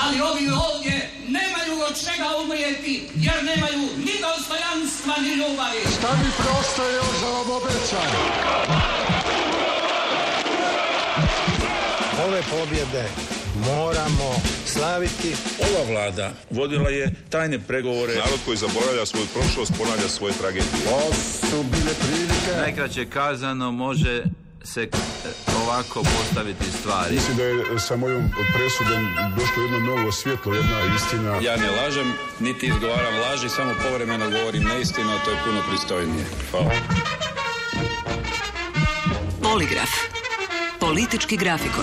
ali ovi ovdje nemaju od čega umrijeti, jer nemaju ni dostojanstva, ni ljubavi. Šta mi preostaje još da vam obećam? Ove pobjede moramo slaviti. Ova vlada vodila je tajne pregovore. Narod koji zaboravlja svoju prošlost ponavlja svoje tragedije. Ovo su bile prilike. Najkraće kazano može se ovako postaviti stvari. Mislim da je sa mojom presudom došlo jedno novo svjetlo, jedna istina. Ja ne lažem, niti izgovaram laži, samo povremeno govorim neistinu, a to je puno pristojnije. Hvala. Poligraf. Politički grafikon.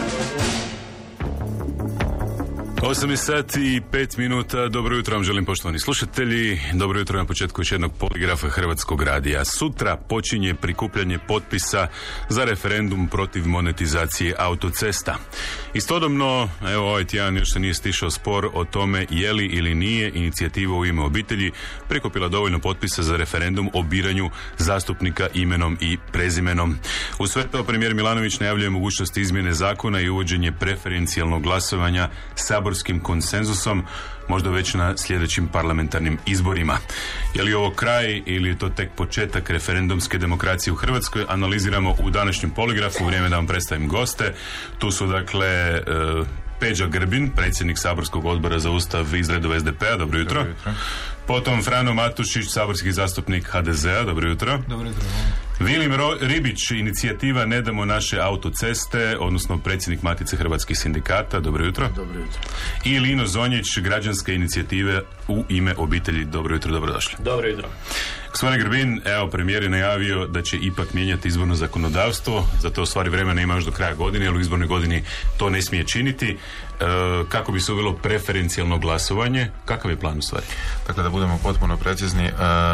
8:05. Dobro jutro vam želim, poštovani slušatelji. Dobro jutro na početku još jednog poligrafa Hrvatskog radija. Sutra počinje prikupljanje potpisa za referendum protiv monetizacije autocesta. Istodobno, evo ovaj tjedan još se nije stišao spor o tome je li ili nije inicijativa U ime obitelji prikupila dovoljno potpisa za referendum o biranju zastupnika imenom i prezimenom. U sve to premijer Milanović najavljuje mogućnost izmjene zakona i uvođenje preferencijalnog glasovanja saborskim konsenzusom, možda već na sljedećim parlamentarnim izborima. Je li ovo kraj ili je to tek početak referendumske demokracije u Hrvatskoj? Analiziramo u današnjem poligrafu. Vrijeme da vam predstavim goste. Tu su dakle Peđa Grbin, predsjednik saborskog odbora za Ustav iz redova SDP-a. Dobro jutro. Dobro jutro. Potom Frano Matušić, saborski zastupnik HDZ-a. Dobro jutro. Dobro jutro. Vilim Ribić, inicijativa Ne damo naše autoceste, odnosno predsjednik Matice hrvatskih sindikata. Dobro jutro. Dobro jutro. I Lino Zonjić, građanske inicijative U ime obitelji. Dobro jutro, dobrodošli. Dobro jutro. Gospodine Grbin, evo premijer je najavio da će ipak mijenjati izborno zakonodavstvo, za to u stvari vremena ima još do kraja godine, ali u izbornoj godini to ne smije činiti. Kako bi se uvelo preferencijalno glasovanje? Kakav je plan u stvari? Dakle, da budemo potpuno precizni,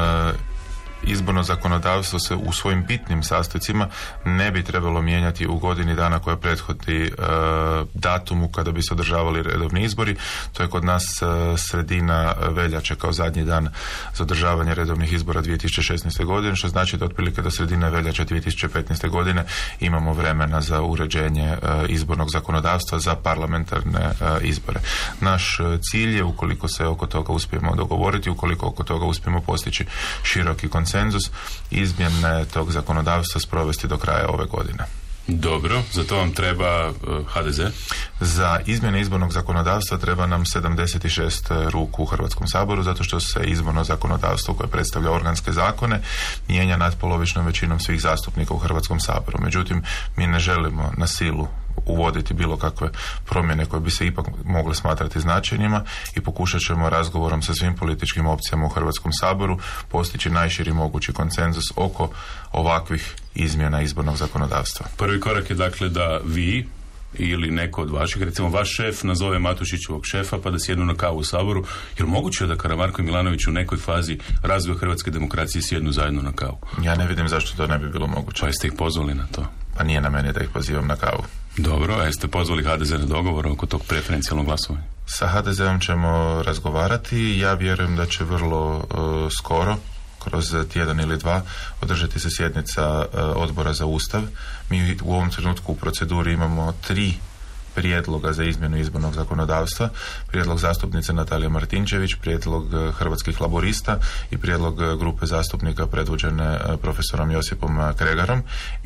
izborno zakonodavstvo se u svojim bitnim sastojcima ne bi trebalo mijenjati u godini dana koja prethodi datumu kada bi se održavali redovni izbori. To je kod nas sredina veljače kao zadnji dan za održavanje redovnih izbora 2016. godine, što znači da otprilike do sredine veljače 2015. godine imamo vremena za uređenje izbornog zakonodavstva za parlamentarne izbore. Naš cilj je, ukoliko se oko toga uspijemo dogovoriti, ukoliko oko toga uspijemo postići široki konsenzus, izmjene tog zakonodavstva sprovesti do kraja ove godine. Dobro, za to vam treba HDZ? Za izmjene izbornog zakonodavstva treba nam 76 ruku u Hrvatskom saboru, zato što se izborno zakonodavstvo koje predstavlja organske zakone mijenja natpolovičnom većinom svih zastupnika u Hrvatskom saboru. Međutim, mi ne želimo na silu uvoditi bilo kakve promjene koje bi se ipak mogle smatrati značajnima i pokušat ćemo razgovorom sa svim političkim opcijama u Hrvatskom saboru postići najširi mogući konsenzus oko ovakvih izmjena izbornog zakonodavstva. Prvi korak je dakle da vi ili neko od vaših, recimo vaš šef nazove Matušićevog šefa pa da sjednu na kavu u Saboru. Jer moguće je da Karamarko i Milanović u nekoj fazi razvoja hrvatske demokracije sjednu zajedno na kavu? Ja ne vidim zašto to ne bi bilo moguće. Pa jeste ih pozvali na to? Pa nije na meni da ih pozivam na kavu. Dobro, a jeste pozvali HDZ na dogovor oko tog preferencijalnog glasovanja? Sa HDZ-om ćemo razgovarati. Ja vjerujem da će vrlo skoro, kroz tjedan ili dva, održati se sjednica odbora za Ustav. Mi u ovom trenutku u proceduri imamo 3 prijedloga za izmjenu izbornog zakonodavstva. Prijedlog zastupnice Natalije Martinčević, prijedlog Hrvatskih laborista i prijedlog grupe zastupnika predvođene profesorom Josipom Kregarom.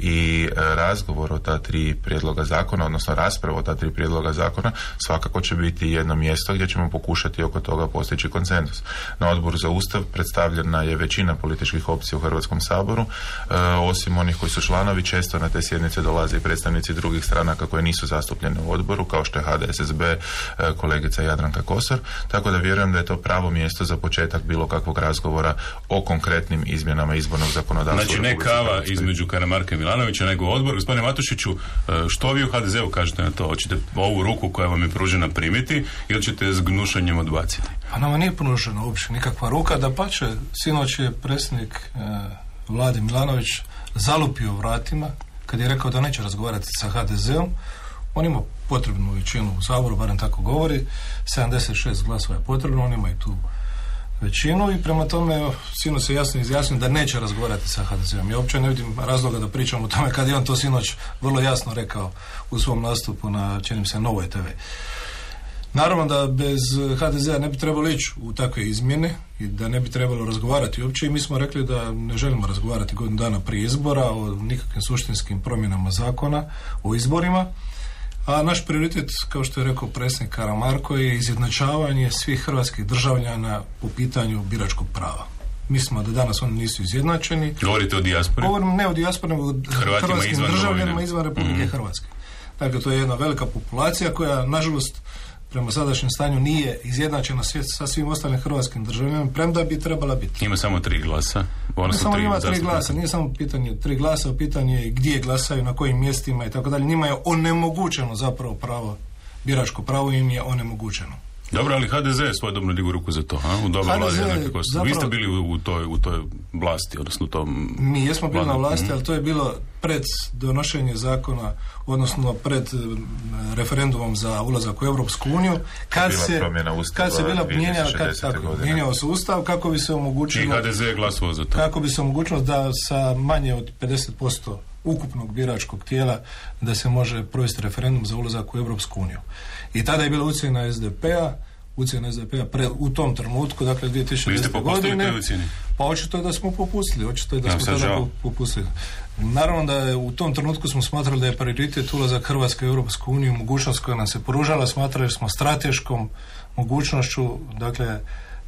I razgovor o ta 3 prijedloga zakona, odnosno rasprava o ta 3 prijedloga zakona, svakako će biti jedno mjesto gdje ćemo pokušati oko toga postići konsenzus. Na odboru za Ustav predstavljena je većina političkih opcija u Hrvatskom saboru. Osim onih koji su članovi, često na te sjednice dolaze i predstavnici drugih stranaka koje nisu zastupljene u odboru, kao što je HDSSB, kolegica Jadranka Kosor, tako da vjerujem da je to pravo mjesto za početak bilo kakvog razgovora o konkretnim izmjenama izbornog zakonodavstva. Znači ne kava između Karamarka i Milanovića, nego odbor. Gospodine Matušiću, što vi u HDZ-u kažete na to? Hoćete ovu ruku koja vam je pružena primiti ili ćete s gnušanjem odbaciti? Pa nama nije pružena uopće nikakva ruka, dapače, sinoć je predsjednik vlade Milanović zalupio vratima kad je rekao da neće razgovarati sa HDZ-om. On ima potrebnu većinu u Saboru, barem tako govori, 76 glasova je potrebno, on ima i tu većinu i prema tome sinoć se jasno izjasnio da neće razgovarati sa HDZ-om. Ja uopće ne vidim razloga da pričam o tome kad je on to sinoć vrlo jasno rekao u svom nastupu na, čini mi se, Novoj TV. Naravno da bez HDZ-a ne bi trebalo ići u takve izmjene i da ne bi trebalo razgovarati uopće, i mi smo rekli da ne želimo razgovarati godinu dana prije izbora o nikakvim suštinskim promjenama zakona o izborima, a naš prioritet, kao što je rekao predsjednik Karamarko, je izjednačavanje svih hrvatskih državljana po pitanju biračkog prava. Mislimo da danas oni nisu izjednačeni. Govorite o dijaspori? Govorim ne o dijaspori, nego o hrvatskim državljanima izvan Republike Hrvatske. Dakle, to je jedna velika populacija koja, nažalost, prema sadašnjem stanju nije izjednačena sa svim ostalim hrvatskim državljanima, premda bi trebala biti. Ima samo 3 glasa? Ne samo ima 3 glasa, nije samo pitanje 3 glasa, pitanje gdje glasaju, na kojim mjestima i tako dalje. Njima je onemogućeno zapravo pravo, biračko pravo im je onemogućeno. Dobro, ali HDZ je svojedobno digu ruku za to, a? U dobroj vladi jednake kosti. Zapravo, vi ste bili u toj vlasti, odnosno tom... Mi jesmo bili na vlasti, ali to je bilo pred donošenje zakona, odnosno pred referendumom za ulazak u Europsku uniju, kad se bila mijenjao se ustav, kako bi se omogućilo... I HDZ je glasovao za to. Kako bi se omogućilo da sa manje od 50% ukupnog biračkog tijela da se može provesti referendum za ulazak u Europsku uniju. I tada je bila ucjena SDP-a u tom trenutku, dakle 2010. godine. Pa očito je da smo popustili, Naravno da je u tom trenutku smo smatrali da je prioritet ulazak Hrvatske u Europsku uniju, mogućnost koja nam se pružala, smatrali smo strateškom mogućnošću, dakle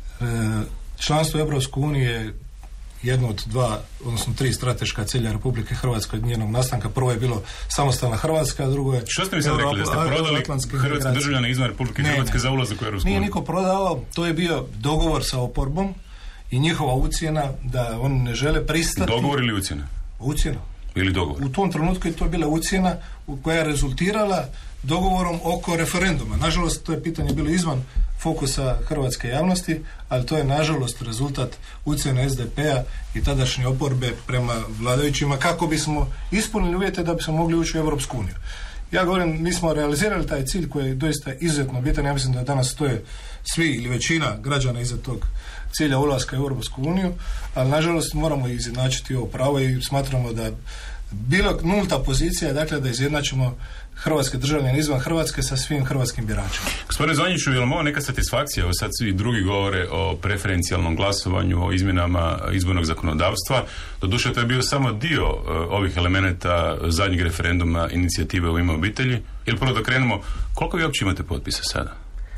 članstvo u Europskoj uniji je jedno od 2, odnosno 3 strateška cilja Republike Hrvatske od njenog nastanka. Prvo je bilo samostalna Hrvatska, a drugo je... Što ste mi sad rekli, da ste prodali hrvatske državljane izvan Republike Hrvatske za ulazak u Europsku uniju? Nije niko prodao, to je bio dogovor sa oporbom i njihova ucjena da oni ne žele pristati... Dogovor ili ucjena? Ucjena. Ili dogovor? U tom trenutku je to bila ucjena koja je rezultirala dogovorom oko referenduma. Nažalost, to je pitanje bilo izvan fokusa hrvatske javnosti, ali to je nažalost rezultat ucjene SDP-a i tadašnje oporbe prema vladajućima kako bismo ispunili uvjete da bismo mogli ući u Europsku uniju. Ja govorim, mi smo realizirali taj cilj koji je doista izuzetno bitan. Ja mislim da danas stoje svi ili većina građana iza tog cilja ulaska u Europsku uniju, ali nažalost moramo izjednačiti ovo pravo i smatramo da bilo nulta pozicija, dakle da izjednačimo hrvatske državljane izvan Hrvatske sa svim hrvatskim biračima. Gospodine Zvanjiću, je li ovo neka satisfakcija? Evo sad svi drugi govore o preferencijalnom glasovanju, o izmjenama izbornog zakonodavstva. Doduše, to je bio samo dio ovih elemenata zadnjeg referenduma inicijative U ime obitelji. Ili prvo da krenemo, koliko vi uopće imate potpisa sada?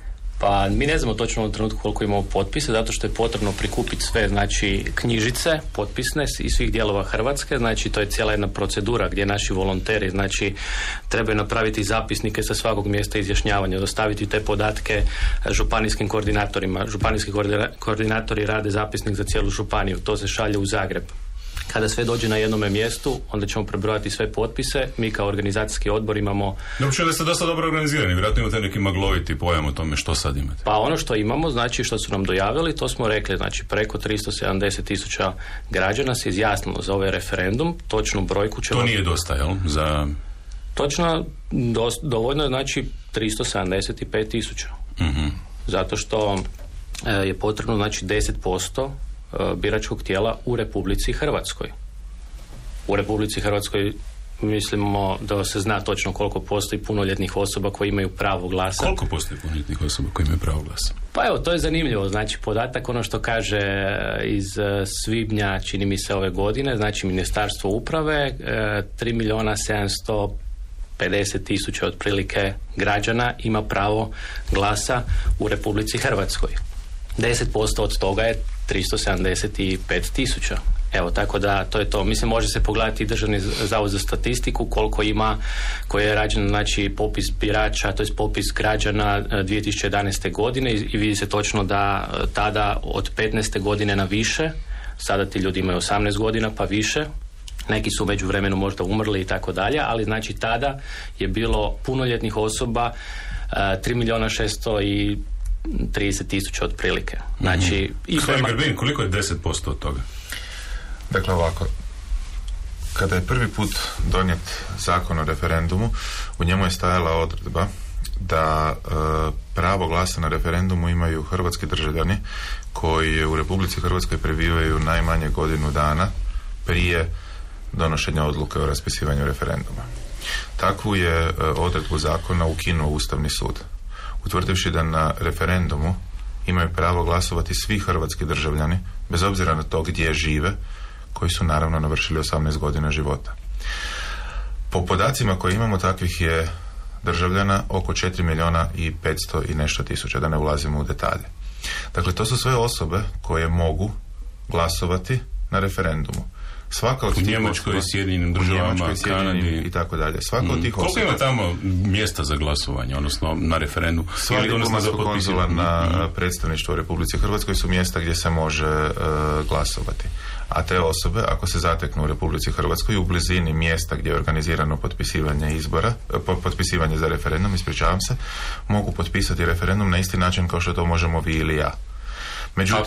Pa mi ne znamo točno u trenutku koliko imamo potpise, zato što je potrebno prikupiti sve, znači knjižice potpisne iz svih dijelova Hrvatske, znači to je cijela jedna procedura gdje naši volonteri, znači trebaju napraviti zapisnike sa svakog mjesta izjašnjavanja, dostaviti te podatke županijskim koordinatorima. Županijski koordinatori rade zapisnik za cijelu županiju, to se šalje u Zagreb. Kada sve dođe na jednome mjestu, onda ćemo prebrojati sve potpise. Mi kao organizacijski odbor imamo... Dobro, da ste dosta dobro organizirani, vjerojatno imate neki magloviti pojam o tome što sad imate. Pa ono što imamo, znači što su nam dojavili, to smo rekli, znači preko 370.000 građana se izjasnilo za ovaj referendum, točnu brojku ćemo... To nije dosta, jel? Za... Točno, dovoljno je znači 375.000. Mm-hmm. Zato što je potrebno znači 10% biračkog tijela u Republici Hrvatskoj. U Republici Hrvatskoj mislimo da se zna točno koliko postoji punoljetnih osoba koji imaju pravo glasa. Koliko postoji punoljetnih osoba koji imaju pravo glasa? Pa evo, to je zanimljivo. Znači, podatak ono što kaže iz svibnja, čini mi se ove godine, znači Ministarstvo uprave, 3.750.000 otprilike građana ima pravo glasa u Republici Hrvatskoj. 10% od toga je 375.000. Evo, tako da to je to. Mislim, može se pogledati Državni zavod za statistiku koliko ima, koji je rađen, znači, popis birača, to je popis građana 2011. godine i vidi se točno da tada od 15. godine na više, sada ti ljudi imaju 18 godina pa više, neki su u međuvremenu možda umrli i tako dalje, ali znači tada je bilo punoljetnih osoba 3.630.000 otprilike. Znači, Gospodin Grbin, koliko je 10% od toga? Dakle, ovako, kada je prvi put donijet zakon o referendumu, u njemu je stajala odredba da pravo glasa na referendumu imaju hrvatski državljani koji u Republici Hrvatskoj prebivaju najmanje godinu dana prije donošenja odluke o raspisivanju referenduma. Takvu je odredbu zakona ukinuo Ustavni sud. utvrdivši da na referendumu imaju pravo glasovati svi hrvatski državljani, bez obzira na to gdje žive, koji su naravno navršili 18 godina života. Po podacima koje imamo, takvih je državljana oko 4.500.000 i nešto tisuća, da ne ulazimo u detalje. Dakle, to su sve osobe koje mogu glasovati na referendumu. Svaka od u Njemačkoj, Sjedinjenim državama, Kanadi i tako dalje. Svaka od tih osoba... Koliko ima tamo mjesta za glasovanje, odnosno na referendum? Sva diplomatsko-konzularna predstavništva u Republici Hrvatskoj su mjesta gdje se može glasovati. A te osobe, ako se zateknu u Republici Hrvatskoj u blizini mjesta gdje je organizirano potpisivanje za referendum, mogu potpisati referendum na isti način kao što to možemo vi ili ja. Međutim,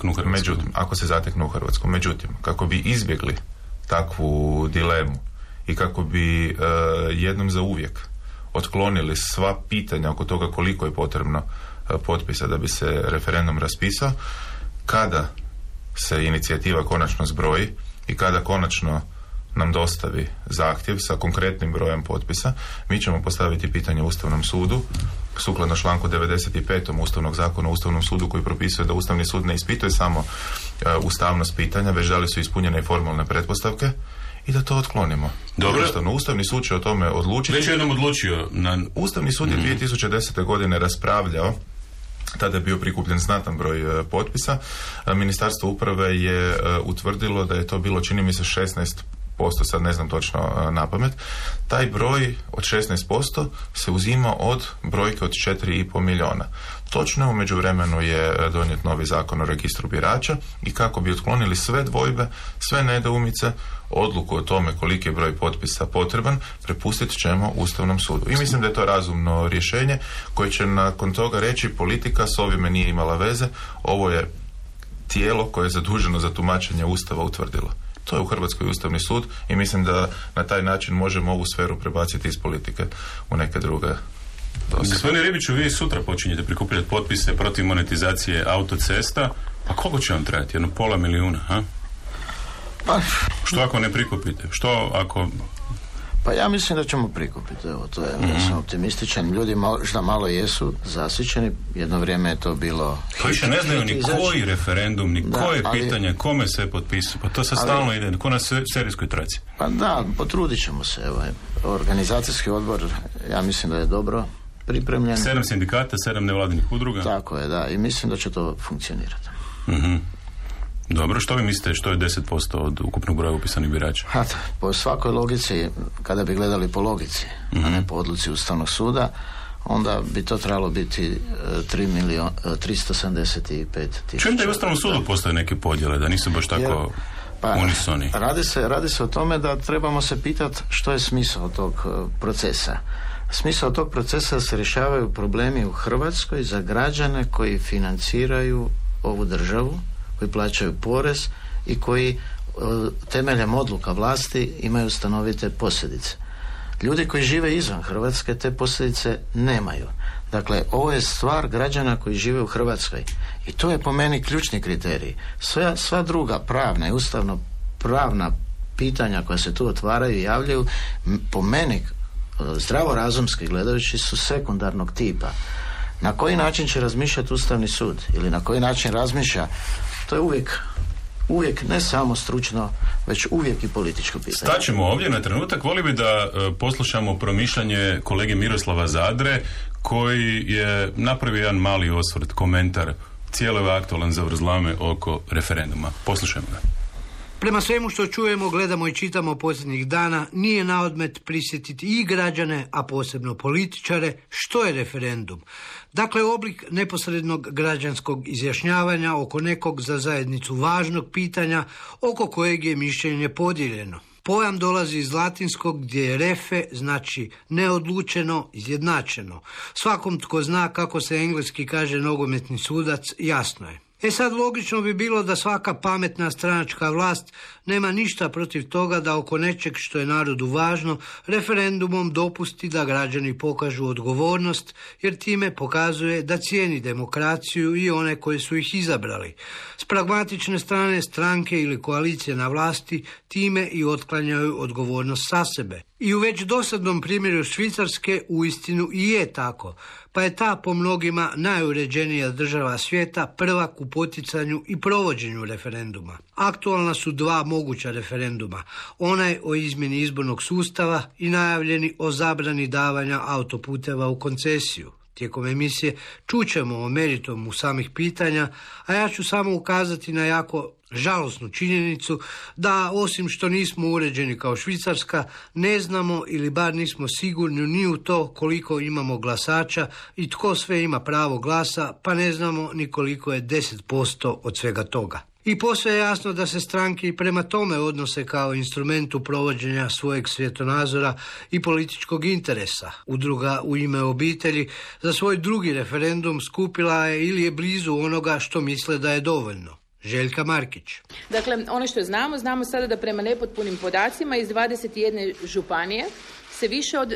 ako se zateknu u Hrvatsku. Međutim, kako bi izbjegli takvu dilemu i kako bi jednom za uvijek otklonili sva pitanja oko toga koliko je potrebno potpisa da bi se referendum raspisao, kada se inicijativa konačno zbroji i kada konačno nam dostavi zahtjev sa konkretnim brojem potpisa, mi ćemo postaviti pitanje Ustavnom sudu sukladno članku 95. Ustavnog zakona o Ustavnom sudu, koji propisuje da Ustavni sud ne ispituje samo ustavnost pitanja, već da li su ispunjene i formalne pretpostavke, i da to otklonimo. Dobro. Ustavni sud će o tome odlučiti. Već je jednom odlučio. Ustavni sud je 2010. godine raspravljao, tada je bio prikupljen znatan broj potpisa. Ministarstvo uprave je utvrdilo da je to bilo, čini mi se, 16%, sad ne znam točno napamet. Taj broj od 16% se uzima od brojke od 4,5 milijuna. Točno u međuvremenu je donijet novi zakon o registru birača i kako bi otklonili sve dvojbe, sve nedoumice, odluku o tome koliki je broj potpisa potreban prepustit ćemo Ustavnom sudu. I mislim da je to razumno rješenje koje će nakon toga reći politika s ovime nije imala veze, ovo je tijelo koje je zaduženo za tumačenje Ustava utvrdilo. To je u Hrvatskoj Ustavni sud i mislim da na taj način možemo ovu sferu prebaciti iz politike u neke druge. Gospodine Ribiću, vi sutra počinjete prikupljati potpise protiv monetizacije autocesta, a koliko će vam trajati? 500.000, ha? Pa, što ako ne prikupite? Što ako... Pa ja mislim da ćemo prikupiti, evo, to je, ja sam optimističan, ljudi možda malo jesu zasićeni, jedno vrijeme je to bilo... Pa više ne znaju ni koji referendum, ni koje pitanje, kome se potpisuje, pa to se stalno ide, ko na serijskoj traci. Pa da, potrudit ćemo se, evo, organizacijski odbor, ja mislim da je dobro pripremljen. 7 sindikata, 7 nevladinih udruga. Tako je, da, i mislim da će to funkcionirati. Dobro, što vi mislite, što je 10% od ukupnog broja upisanih birača? Po svakoj logici, kada bi gledali po logici, a ne po odluci Ustavnog suda, onda bi to trebalo biti 375.000. Čujem da je u Ustavnom sudu postoje neke podjele, da nisu baš tako unisoni. Radi se o tome da trebamo se pitati što je smisao tog procesa. Smisao tog procesa da se rješavaju problemi u Hrvatskoj za građane koji financiraju ovu državu, koji plaćaju porez i koji temeljem odluka vlasti imaju stanovite posljedice. Ljudi koji žive izvan Hrvatske te posljedice nemaju. Dakle, ovo je stvar građana koji žive u Hrvatskoj i to je po meni ključni kriterij. Sva druga pravna i ustavno pravna pitanja koja se tu otvaraju i javljaju, po meni zdravorazumski gledajući su sekundarnog tipa. Na koji način će razmišljati Ustavni sud ili na koji način razmišlja, to je uvijek ne samo stručno, već uvijek i političko pitanje. Staćemo ovdje na trenutak. Volio bi da poslušamo promišljanje kolege Miroslava Zadre, koji je napravio jedan mali osvrt, komentar cijele ove aktualne zavrzlame oko referenduma. Poslušajmo ga. Prema svemu što čujemo, gledamo i čitamo posljednjih dana, nije na odmet prisjetiti i građane, a posebno političare, što je referendum. Dakle, oblik neposrednog građanskog izjašnjavanja oko nekog za zajednicu važnog pitanja, oko kojeg je mišljenje podijeljeno. Pojam dolazi iz latinskog gdje je refe, znači neodlučeno, izjednačeno. Svakom tko zna kako se engleski kaže nogometni sudac, jasno je. Sad logično bi bilo da svaka pametna stranačka vlast nema ništa protiv toga da oko nečeg što je narodu važno referendumom dopusti da građani pokažu odgovornost, jer time pokazuje da cijeni demokraciju i one koji su ih izabrali. S pragmatične strane stranke ili koalicije na vlasti time i otklanjaju odgovornost sa sebe. I u već dosadnom primjeru Švicarske uistinu i je tako. pa je ta po mnogima najuređenija država svijeta prvak u poticanju i provođenju referenduma. Aktualna su dva moguća referenduma, onaj o izmjeni izbornog sustava i najavljeni o zabrani davanja autoputeva u koncesiju. Tijekom emisije čućemo o meritumu samih pitanja, a ja ću samo ukazati na jako žalosnu činjenicu da osim što nismo uređeni kao Švicarska, ne znamo ili bar nismo sigurni ni u to koliko imamo glasača i tko sve ima pravo glasa, pa ne znamo ni koliko je 10% od svega toga. I posve je jasno da se stranke i prema tome odnose kao instrumentu provođenja svojeg svjetonazora i političkog interesa. Udruga U ime obitelji za svoj drugi referendum skupila je ili je blizu onoga što misle da je dovoljno. Željka Markić. Dakle, ono što znamo sada da prema nepotpunim podacima iz 21 županije se više od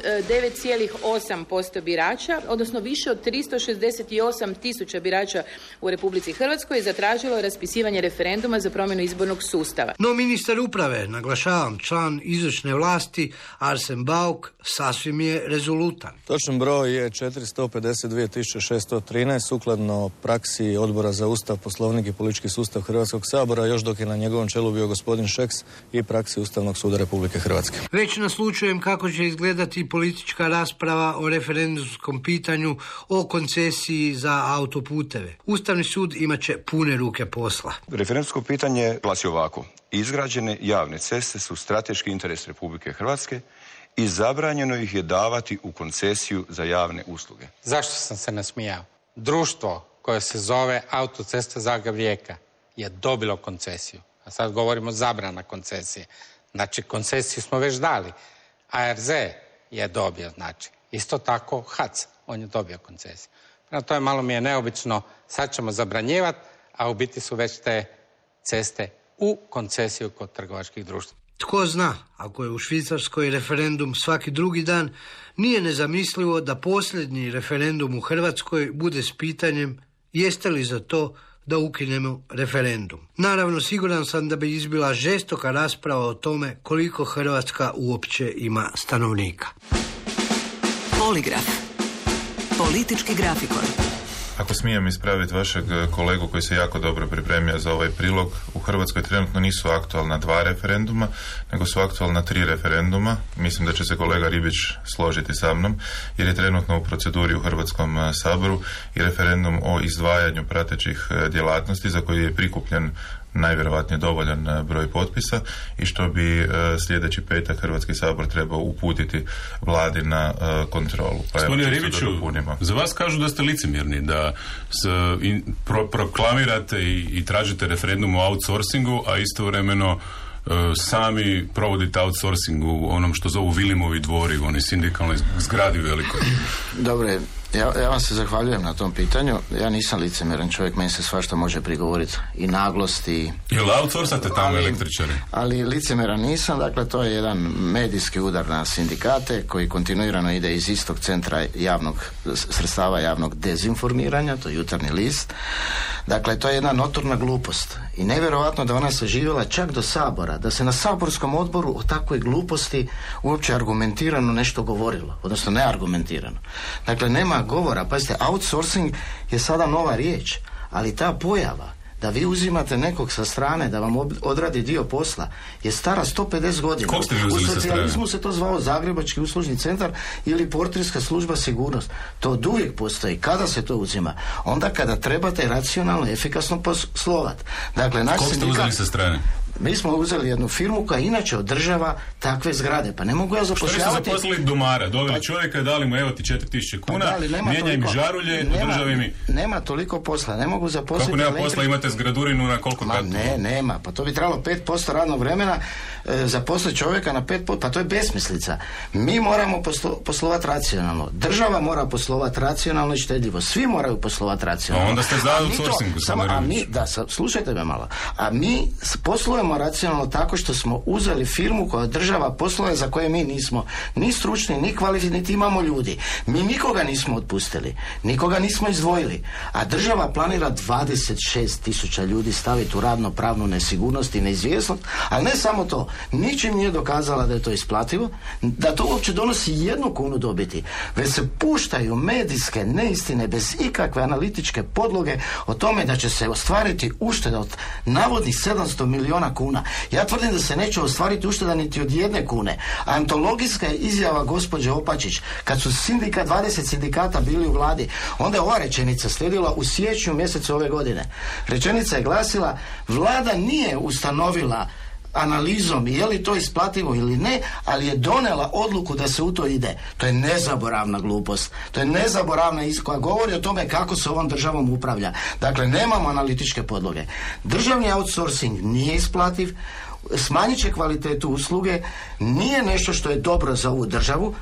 9,8% birača, odnosno više od 368 tisuća birača u Republici Hrvatskoj zatražilo raspisivanje referenduma za promjenu izbornog sustava. No ministar uprave, naglašavam, član izvršne vlasti Arsen Bauk, sasvim je rezolutan. Točan broj je 452.613 sukladno praksi Odbora za Ustav, Poslovnik i politički sustav Hrvatskog sabora, još dok je na njegovom čelu bio gospodin Šeks, i praksi Ustavnog suda Republike Hrvatske. Već naslučujem kako će izgledati politička rasprava o referendumskom pitanju o koncesiji za autoputeve. Ustavni sud imaće pune ruke posla. Referendumsko pitanje glasi ovako: izgrađene javne ceste su strateški interes Republike Hrvatske i zabranjeno ih je davati u koncesiju za javne usluge. Zašto sam se nasmijao? Društvo koje se zove Autocesta Zagreb-Rijeka je dobilo koncesiju, a sad govorimo zabrana koncesije. Znači, koncesiju smo već dali. ARZ je dobio, znači. Isto tako HAC, on je dobio koncesiju. To je malo mi je neobično, sad ćemo zabranjivati, a u biti su već te ceste u koncesiju kod trgovačkih društva. Tko zna, ako je u Švicarskoj referendum svaki drugi dan, nije nezamislivo da posljednji referendum u Hrvatskoj bude s pitanjem jeste li za to da ukinemo referendum. Naravno, siguran sam da bi izbila žestoka rasprava o tome koliko Hrvatska uopće ima stanovnika. Poligraf. Politički grafikon. Ako smijem ispraviti vašeg kolegu koji se jako dobro pripremio za ovaj prilog, u Hrvatskoj trenutno nisu aktualna 2 referenduma, nego su aktualna 3 referenduma. Mislim da će se kolega Ribić složiti sa mnom, jer je trenutno u proceduri u Hrvatskom saboru i referendum o izdvajanju pratećih djelatnosti za koji je prikupljen najvjerojatnije dovoljan broj potpisa i što bi sljedeći petak Hrvatski sabor trebao uputiti vladi na kontrolu. Gospodine Ribiću, za vas kažu da ste licemjerni, da proklamirate i tražite referendum o outsourcingu, a istovremeno sami provodite outsourcing u onom što zovu Vilimovi dvori, u onoj sindikalnoj zgradi velikoj. Dobro, ja vam se zahvaljujem na tom pitanju. Ja nisam licemjeran čovjek, meni se svašta može prigovoriti i naglosti. Jel outsourcate tamo električari? Ali licemjeran nisam, dakle to je jedan medijski udar na sindikate koji kontinuirano ide iz istog centra sredstava javnog dezinformiranja, to je Jutarnji list. Dakle, to je jedna notorna glupost i nevjerojatno da ona se živjela čak do Sabora, da se na saborskom odboru o takvoj gluposti uopće argumentirano nešto govorilo, odnosno neargumentirano. Dakle, nema govora, pazite, outsourcing je sada nova riječ, ali ta pojava da vi uzimate nekog sa strane da vam odradi dio posla je stara 150 godina. Kog ste vi uzeli sa strane? U socijalizmu se to zvao Zagrebački uslužni centar ili Portirska služba sigurnost. To od uvijek postoji. Kada se to uzima? Onda kada trebate racionalno, efikasno poslovati. Dakle, naš kog ste uzeli sa strane? Mi smo uzeli jednu firmu koja inače održava takve zgrade. Pa ne mogu ja zapošljavati... Što ste zaposlili domara? Doveli čovjeka, dali mu evo ti 4.000 kuna, mijenjaj mi žarulje, održavi mi... Nema toliko posla, ne mogu zaposliti... Kako nema posla, imate zgradurinu na koliko katu? Nema, pa to bi trebalo 5% radnog vremena zaposliti čovjeka na 5%, pa to je besmislica. Mi moramo poslovati racionalno. Država mora poslovati racionalno i štedljivo. Svi moraju poslovati racionalno. A onda ste za outsourcing. Slušajte me malo. A mi poslujemo djelujemo racionalno tako što smo uzeli firmu koja održava poslove za koje mi nismo ni stručni, ni kvalificirani, niti imamo ljudi. Mi nikoga nismo otpustili, nikoga nismo izdvojili, a država planira 26.000 ljudi staviti u radno-pravnu nesigurnost i neizvjesnost, ali ne samo to, ničim nije dokazala da je to isplativo, da to uopće donosi 1 kunu dobiti, već se puštaju medijske neistine bez ikakve analitičke podloge o tome da će se ostvariti ušteda od navodnih 700 milijuna kuna. Ja tvrdim da se neće ostvariti ušteda niti od 1 kune. Antologijska je izjava gospođe Opačić, kad su 20 sindikata bili u vladi, onda je ova rečenica slijedila u siječnju mjesecu ove godine. Rečenica je glasila: vlada nije ustanovila analizom je li to isplativo ili ne, ali je donela odluku da se u to ide. To je nezaboravna glupost. To je nezaboravna koja govori o tome kako se ovom državom upravlja. Dakle, nemamo analitičke podloge. Državni outsourcing nije isplativ, smanjit će kvalitetu usluge, nije nešto što je dobro za ovu državu,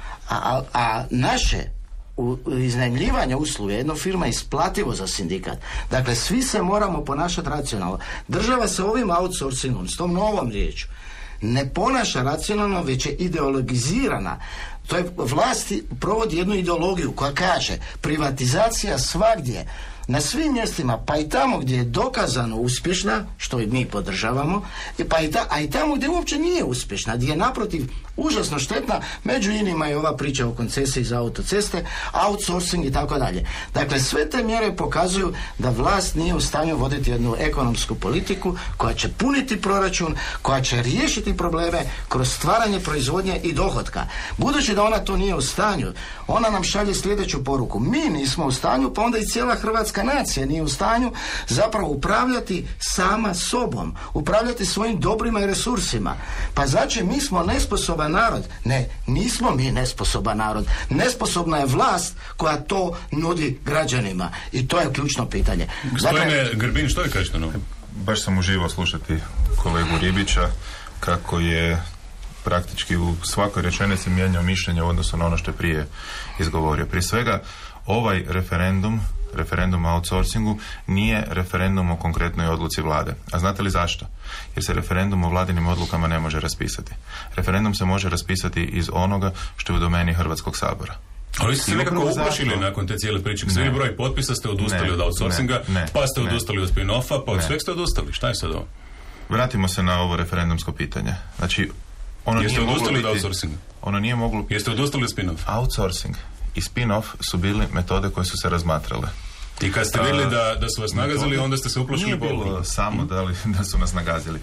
a naše iznajmljivanje usluge jedna firma je isplativo za sindikat. Dakle, svi se moramo ponašati racionalno. Država se ovim outsourcingom, s tom novom riječju, ne ponaša racionalno, već je ideologizirana. To je vlasti provodi jednu ideologiju koja kaže privatizacija svagdje, na svim mjestima, pa i tamo gdje je dokazano uspješna, što i mi podržavamo, a i tamo gdje uopće nije uspješna, gdje je naprotiv užasno štetna, među inima je ova priča o koncesiji za autoceste, outsourcing i tako dalje. Dakle, sve te mjere pokazuju da vlast nije u stanju voditi jednu ekonomsku politiku koja će puniti proračun, koja će riješiti probleme kroz stvaranje proizvodnje i dohotka. Budući da ona to nije u stanju, ona nam šalje sljedeću poruku: mi nismo u stanju, pa onda i cijela hrvatska nacija nije u stanju zapravo upravljati sama sobom, upravljati svojim dobrima i resursima. Pa znači mi smo nesposoban narod. Ne, nismo mi nesposoban narod. Nesposobna je vlast koja to nudi građanima. I to je ključno pitanje. Gospodine Grbin, što vi kažete na ovo? Baš sam uživao slušati kolegu Ribića kako je praktički u svakoj rečenici mijenjao mišljenje u odnosu na ono što je prije izgovorio. Prije svega, ovaj referendum o outsourcingu nije referendum o konkretnoj odluci vlade. A znate li zašto? Jer se referendum o vladinim odlukama ne može raspisati. Referendum se može raspisati iz onoga što je u domeni Hrvatskog sabora. Ali ste se nekako uplašili nakon te cijele priče. Svi broj potpisa ste odustali od outsourcinga, pa ste odustali od spin-offa, pa od sveg ste odustali. Šta je sad ovo? Vratimo se na ovo referendumsko pitanje. Znači, jeste odustali od outsourcinga? Ono nije moglo... Jeste odustali od spin-off? Outsourcing i spin-off su bili metode koje su se razmatrale. I kad ste vidjeli da su vas nagazili, onda ste se uplašili? Nije bilo samo da su nas nagazili.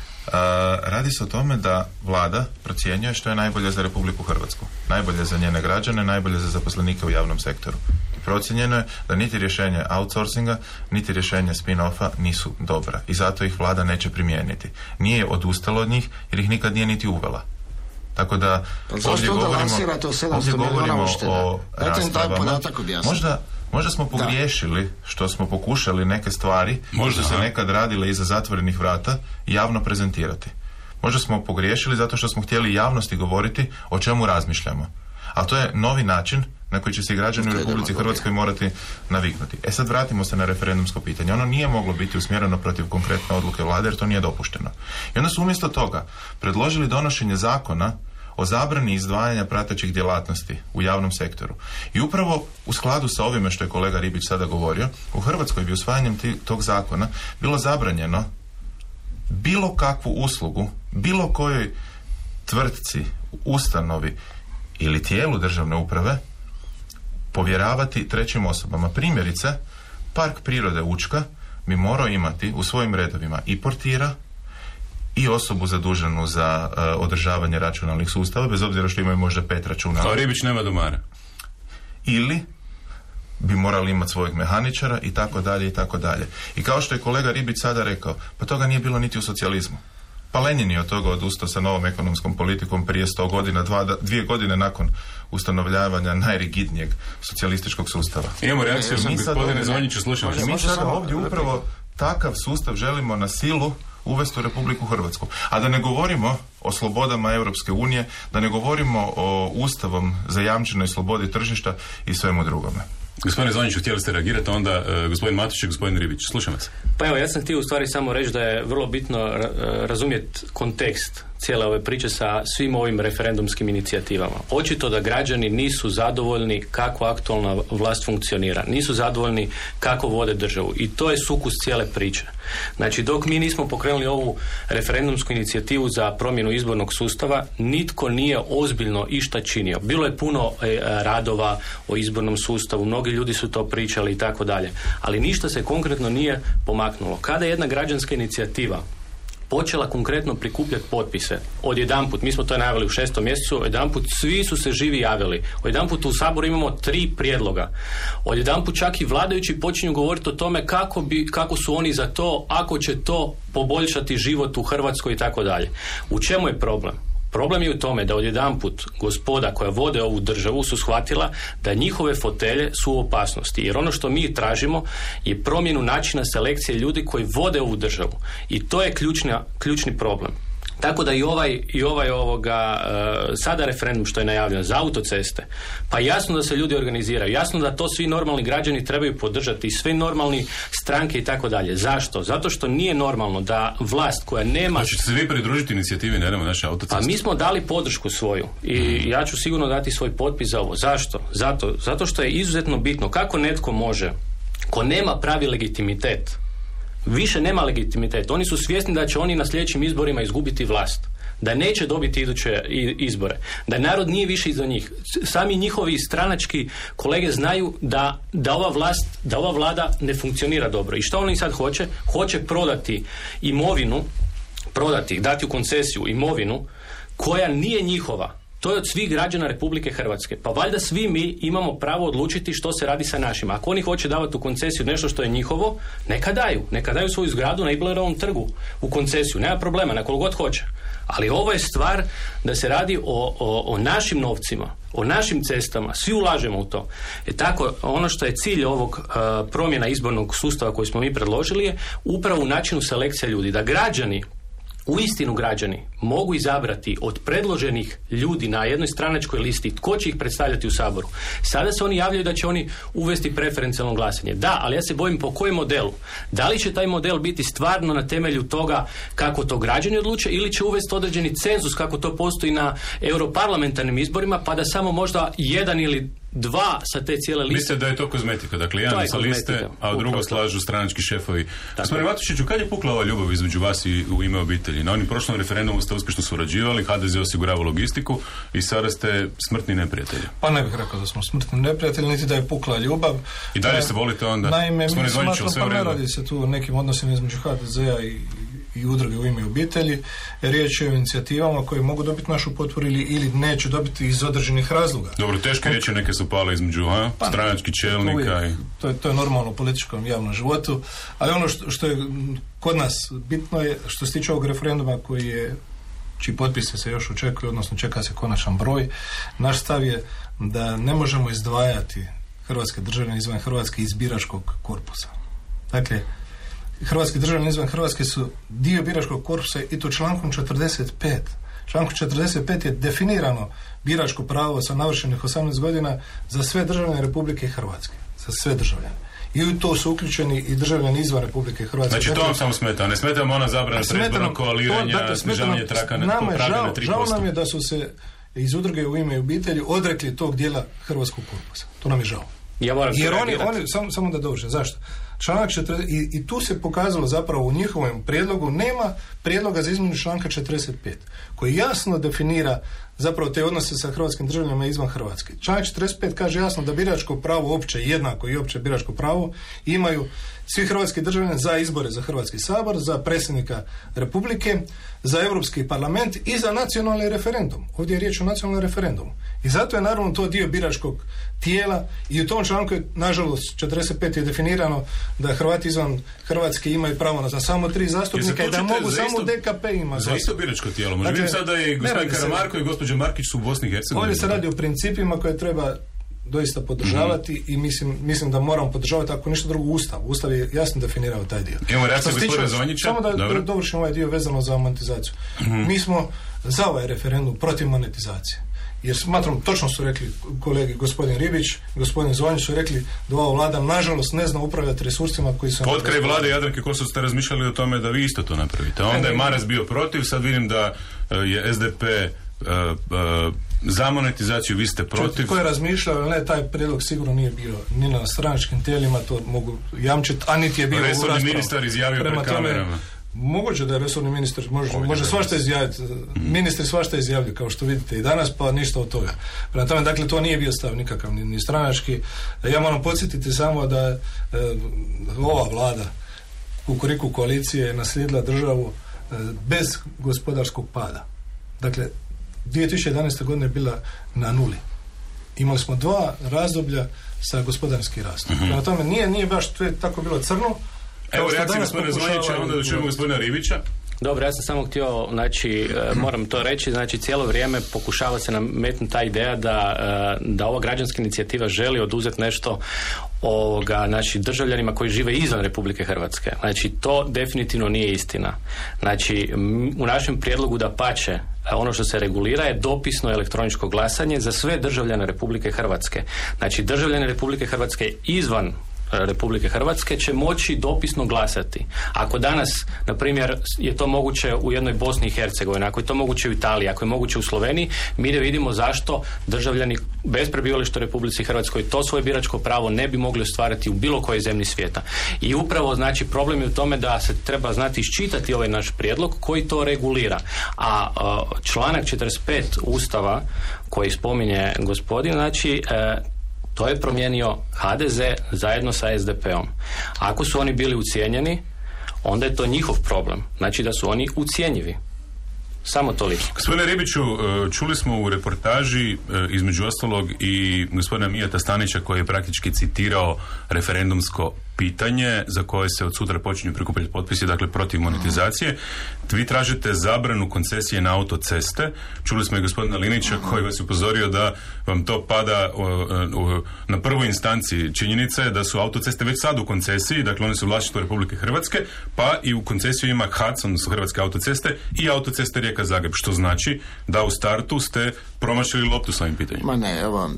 Radi se o tome da vlada procjenjuje što je najbolje za Republiku Hrvatsku. Najbolje za njene građane, najbolje za zaposlenike u javnom sektoru. Procijenjeno je da niti rješenje outsourcinga, niti rješenje spin-offa nisu dobra. I zato ih vlada neće primijeniti. Nije odustala od njih jer ih nikad nije niti uvela. Tako da ovdje govorimo o raspravama. Možda smo pogriješili što smo pokušali neke stvari što se nekad radile iza zatvorenih vrata javno prezentirati. Možda smo pogriješili zato što smo htjeli javnosti govoriti o čemu razmišljamo. A to je novi način na koji će se građani u Republici Hrvatskoj morati naviknuti. Sad vratimo se na referendumsko pitanje. Ono nije moglo biti usmjereno protiv konkretne odluke vlade jer to nije dopušteno. I onda su umjesto toga predložili donošenje zakona o zabrani izdvajanja pratećih djelatnosti u javnom sektoru. I upravo u skladu sa ovime što je kolega Ribić sada govorio, u Hrvatskoj bi usvajanjem tog zakona bilo zabranjeno bilo kakvu uslugu, bilo kojoj tvrtci, ustanovi ili tijelu državne uprave povjeravati trećim osobama. Primjerice, Park prirode Učka bi morao imati u svojim redovima i portira i osobu zaduženu za održavanje računalnih sustava, bez obzira što imaju možda 5 računala. A Ribić nema domara. Ili bi morali imati svojeg mehaničara i tako dalje i tako dalje. I kao što je kolega Ribić sada rekao, pa toga nije bilo niti u socijalizmu. Pa Lenin je od toga odustao sa novom ekonomskom politikom prije 100 godina, 2 godine nakon ustanovljavanja najrigidnijeg socijalističkog sustava. Imamo reakciju, gospodine Zvonjiću, slušamo. Mi sada ovdje upravo takav sustav želimo na silu uvesti u Republiku Hrvatsku. A da ne govorimo o slobodama Europske unije, da ne govorimo o ustavom zajamčenoj slobodi tržišta i svemu drugome. Gospodine Zvonjiću, htjeli ste reagirati, onda gospodin Matušić i gospodin Ribić. Slušam vas. Pa evo, ja sam htio u stvari samo reći da je vrlo bitno razumjeti kontekst cijele ove priče sa svim ovim referendumskim inicijativama. Očito da građani nisu zadovoljni kako aktualna vlast funkcionira, nisu zadovoljni kako vode državu i to je sukus cijele priče. Znači, dok mi nismo pokrenuli ovu referendumsku inicijativu za promjenu izbornog sustava, nitko nije ozbiljno išta činio. Bilo je puno radova o izbornom sustavu, mnogi ljudi su to pričali i tako dalje, ali ništa se konkretno nije pomaknulo. Kada je jedna građanska inicijativa počela konkretno prikupljati potpise, odjedanput, mi smo to najavili u 6. mjesecu, odjedanput svi su se živi javili. Odjedanput u Saboru imamo 3 prijedloga. Odjedanput čak i vladajući počinju govoriti o tome kako su oni za to, ako će to poboljšati život u Hrvatskoj i tako dalje. U čemu je problem? Problem je u tome da odjedanput gospoda koja vode ovu državu su shvatila da njihove fotelje su u opasnosti. Jer ono što mi tražimo je promjenu načina selekcije ljudi koji vode ovu državu. I to je ključni problem. Tako da i ovaj sada referendum što je najavljeno za autoceste, pa jasno da se ljudi organiziraju, jasno da to svi normalni građani trebaju podržati i sve normalni stranke i tako dalje. Zašto? Zato što nije normalno da vlast koja nema... Hoćete se vi pridružiti inicijativi Neramo naše autoceste? Pa mi smo dali podršku svoju i ja ću sigurno dati svoj potpis za ovo. Zašto? Zato što je izuzetno bitno kako netko može, ko nema pravi legitimitet, više nema legitimitet. Oni su svjesni da će oni na sljedećim izborima izgubiti vlast. Da neće dobiti iduće izbore. Da narod nije više iza njih. Sami njihovi stranački kolege znaju da ova vlada ne funkcionira dobro. I što oni sad hoće? Hoće prodati imovinu, dati u koncesiju imovinu koja nije njihova. To je od svih građana Republike Hrvatske. Pa valjda svi mi imamo pravo odlučiti što se radi sa našima. Ako oni hoće davati u koncesiju nešto što je njihovo, neka daju svoju zgradu na Iblerovom trgu u koncesiju. Nema problema, na koliko god hoće. Ali ovo je stvar da se radi o našim novcima, o našim cestama, svi ulažemo u to. Tako, ono što je cilj ovog promjena izbornog sustava koji smo mi predložili je upravo u načinu selekcija ljudi. Da uistinu građani mogu izabrati od predloženih ljudi na jednoj stranačkoj listi tko će ih predstavljati u Saboru. Sada se oni javljaju da će oni uvesti preferencijalno glasanje. Da, ali ja se bojim po kojem modelu. Da li će taj model biti stvarno na temelju toga kako to građani odluče ili će uvesti određeni cenzus kako to postoji na europarlamentarnim izborima pa da samo možda jedan ili 2 sa te cijele liste. Mislite da je to kozmetika, dakle jedan sa liste, a drugo slažu stranački šefovi. Gospodine Matušiću, kad je pukla ova ljubav između vas i U ime obitelji? Na onim prošlom referendumu ste uspješno surađivali, HDZ osigurava logistiku i sada ste smrtni neprijatelji. Pa ne bih rekao da smo smrtni neprijatelji, niti da je pukla ljubav. I dalje se volite onda? Naime, mi smatramo, pa ne radi se tu o nekim odnosima između HDZ-a i udruge U ime obitelji. Riječ je o inicijativama koje mogu dobiti našu potporu ili neće dobiti iz određenih razloga. Dobro, teške riječi neke su pale između stranačkih čelnika. To je normalno u političkom javnom životu, ali ono što je kod nas bitno je što se tiče ovog referenduma čiji potpise se još očekuje, odnosno čeka se konačan broj. Naš stav je da ne možemo izdvajati hrvatske državljane izvan Hrvatske iz biračkog korpusa. Dakle, hrvatski državljani izvan Hrvatske su dio biračkog korpusa i to člankom 45. Člankom 45 je definirano biračko pravo sa navršenih 18 godina za sve državljane Republike Hrvatske. Za sve državljane. I u to su uključeni i državljani izvan Republike Hrvatske. Znači to vam samo smeta, ne smeta vam ona zabrana predizbornog koaliranja, snižavanje praga na 3%. Žao nam je da su se iz udruge U ime i obitelji odrekli tog dijela hrvatskog korpusa. To nam je žao. Jer oni samo da dovršim, zašto? Članak 40, i tu se pokazalo zapravo u njihovom prijedlogu nema prijedloga za izmjenu članka 45 koji jasno definira zapravo te odnose sa hrvatskim državljanima izvan Hrvatske. Članak 45 kaže jasno da biračko pravo opće jednako i opće biračko pravo imaju svi hrvatski državljani za izbore za Hrvatski sabor, za predsjednika Republike, za Europski parlament i za nacionalni referendum. Ovdje je riječ o nacionalnom referendumu. I zato je naravno to dio biračkog tijela i u tom članku je, nažalost, 45 je definirano da Hrvati izvan Hrvatske imaju pravo na samo 3 zastupnika i da mogu samo DKP ima za isto biračko tijelo. Možda vidim sad da je gospodin Karamarko i gospođa Markić su u Bosni i Hercegovini. Ovdje se radi o principima koje treba doista podržavati i mislim da moramo podržavati ako ništa drugo Ustav. Ustav je jasno definirao taj dio. Imamo reakciju gospodina Zvonjića. Samo da dovršim ovaj dio vezano za monetizaciju. Mi smo za ovaj referendum protiv monetizacije. jer smatram, točno su rekli kolegi gospodin Ribić, gospodin Zvonjić su rekli da ova vlada nažalost ne zna upravljati resursima koji su... Potkraj vlade Jadranke Kosor ste razmišljali o tome da vi isto to napravite. Onda je Maras bio protiv, sad vidim da je SDP za monetizaciju, vi ste protiv. Tko je razmišljao, ali ne, taj prijedlog sigurno nije bio ni na stranačkim tijelima, to mogu jamčiti, a niti je bio u raspravu. Resorni ministar izjavio pred kamerama. Moguće da je resorni ministar može svašta izjaviti. Ministri svašta izjavljuju, kao što vidite i danas, pa ništa od toga. Prema tome, dakle, to nije bio stav nikakav, ni stranački. Ja moram podsjetiti samo da ova vlada Kukuriku koalicije je naslijedila državu bez gospodarskog pada. Dakle, 2011. godine je bila na nuli. Imali smo 2 razdoblja sa gospodarskim rastom. Prema tome, nije baš tako bilo crno. Evo reakcija gospodina Zvonjića, onda doćemo gospodina Ribića. Dobro, ja sam samo htio, znači, moram to reći, znači, cijelo vrijeme pokušava se nametnuti ta ideja da ova građanska inicijativa želi oduzeti nešto znači, državljanima koji žive izvan Republike Hrvatske. Znači, to definitivno nije istina. Znači, u našem prijedlogu dapače, ono što se regulira je dopisno elektroničko glasanje za sve državljane Republike Hrvatske. Znači, državljane Republike Hrvatske izvan Republike Hrvatske će moći dopisno glasati. Ako danas, na primjer, je to moguće u jednoj Bosni i Hercegovini, ako je to moguće u Italiji, ako je moguće u Sloveniji, mi ne vidimo zašto državljani bez prebivališta u Republici Hrvatskoj to svoje biračko pravo ne bi mogli ostvariti u bilo kojoj zemlji svijeta. I upravo, znači, problem je u tome da se treba znati iščitati ovaj naš prijedlog koji to regulira. A članak 45 Ustava koji spominje gospodin, znači, to je promijenio HDZ zajedno sa SDP-om. Ako su oni bili ucijenjeni, onda je to njihov problem. Znači da su oni ucijenjivi. Samo toliko. Gospodine Ribiću, čuli smo u reportaži između ostalog i gospodina Mijata Stanića koji je praktički citirao referendumsko pitanje za koje se od sutra počinju prikupljati potpisi, dakle protiv monetizacije. Vi tražite zabranu koncesije na autoceste. Čuli smo i gospodina Linića koji vas je upozorio da vam to pada na prvoj instanci. Činjenica je da su autoceste već sad u koncesiji, dakle one su vlasništvo Republike Hrvatske, pa i u koncesiju ima HAC, odnosno Hrvatske autoceste i autoceste Rijeka Zagreb, što znači da u startu ste promašili loptu s ovim pitanjem. Ma ne, evo,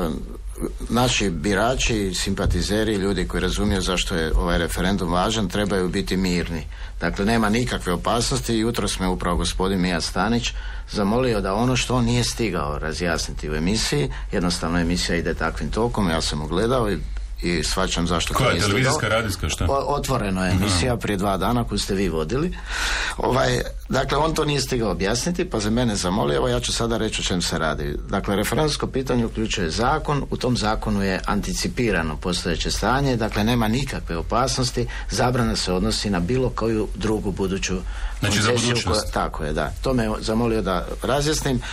naši birači, simpatizeri, ljudi koji razumiju zašto je ovaj referendum važan, trebaju biti mirni. Dakle, nema nikakve opasnosti. Jutros me upravo gospodin Mijat Stanić zamolio da ono što on nije stigao razjasniti u emisiji, jednostavno emisija ide takvim tokom, ja sam ugledao i shvaćam zašto koja je televizijska, radijska, šta? Otvorena je emisija prije 2 dana koju ste vi vodili. Dakle, on to nije stigao objasniti, pa za mene zamolio, evo ja ću sada reći o čem se radi. Dakle, referendumsko pitanje uključuje zakon, u tom zakonu je anticipirano postojeće stanje, dakle nema nikakve opasnosti, zabrana se odnosi na bilo koju drugu buduću koncesiju. Tako je, da. To me zamolio da razjasnim.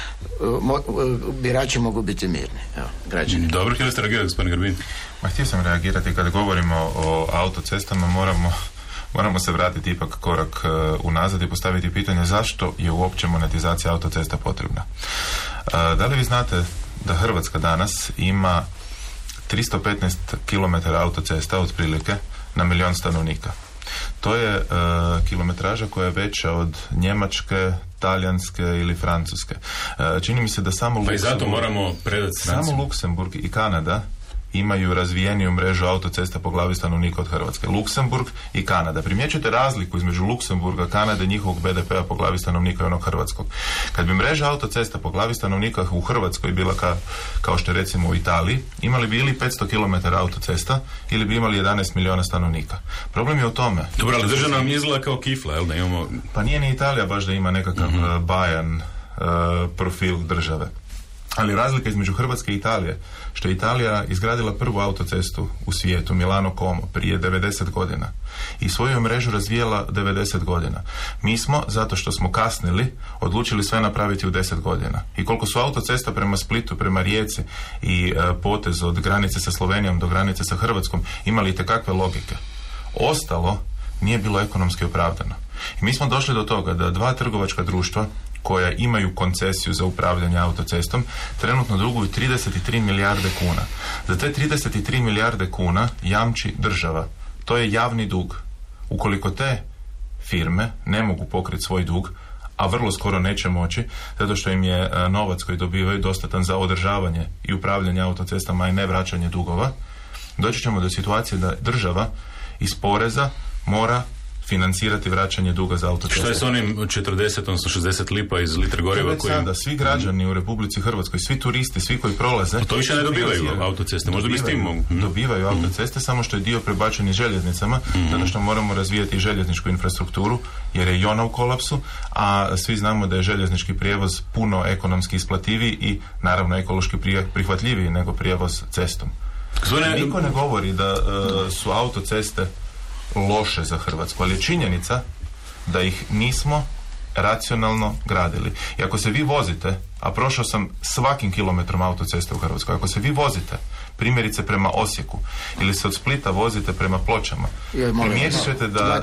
Birači mogu biti mirni. Evo, građani. Dobro, htjeli ste reagirati, gospodin Grbin? Htio sam reagirati, kada govorimo o autocestama moramo se vratiti ipak korak unazad i postaviti pitanje zašto je uopće monetizacija autocesta potrebna. Da li vi znate da Hrvatska danas ima 315 km autocesta otprilike na 1 milijun stanovnika? To je kilometraža koja je veća od Njemačke, Talijanske ili Francuske. Čini mi se da samo pa i zato moramo predati samo Luksemburg i Kanada imaju razvijeniju mrežu autocesta po glavi stanovnika od Hrvatske. Luksemburg i Kanada. Primjećujete razliku između Luksemburga, Kanade i njihovog BDP-a po glavi stanovnika i onog hrvatskog. Kad bi mreža autocesta po glavi stanovnika u Hrvatskoj bila kao što je recimo u Italiji, imali bi ili 500 km autocesta ili bi imali 11 milijuna stanovnika. Problem je u tome. Dobro, ali država nam izgleda kao kifla, jel da imamo... Pa nije ni Italija baš da ima nekakav bajan profil države. Ali razlika između Hrvatske i Italije, što je Italija izgradila prvu autocestu u svijetu, Milano-Como, prije 90 godina i svoju mrežu razvijela 90 godina. Mi smo, zato što smo kasnili, odlučili sve napraviti u 10 godina. I koliko su autocesta prema Splitu, prema Rijeci i potez od granice sa Slovenijom do granice sa Hrvatskom imali itekakve logike. Ostalo nije bilo ekonomski opravdano. I mi smo došli do toga da 2 trgovačka društva koja imaju koncesiju za upravljanje autocestom, trenutno duguju 33 milijarde kuna. Za te 33 milijarde kuna jamči država. To je javni dug. Ukoliko te firme ne mogu pokriti svoj dug, a vrlo skoro neće moći, zato što im je novac koji dobivaju dostatan za održavanje i upravljanje autocestama i nevraćanje dugova, doći ćemo do situacije da država iz poreza mora financirati vraćanje duga za autoceste. Što je s onim 40, odnosno 60 lipa iz litre goriva koji... Da svi građani u Republici Hrvatskoj, svi turisti, svi koji prolaze... To više ne dobivaju autoceste, možda bi s tim mogu. Dobivaju autoceste, samo što je dio prebačen i željeznicama, zato što moramo razvijati i željezničku infrastrukturu, jer je i ona u kolapsu, a svi znamo da je željeznički prijevoz puno ekonomski isplativiji i naravno ekološki prihvatljiviji nego prijevoz cestom. Niko ne govori da su autoceste loše za Hrvatsku, ali je činjenica da ih nismo racionalno gradili. I ako se vi vozite, a prošao sam svakim kilometrom autoceste u Hrvatskoj, ako se vi vozite primjerice prema Osijeku ili se od Splita vozite prema Pločama, primijetit ćete da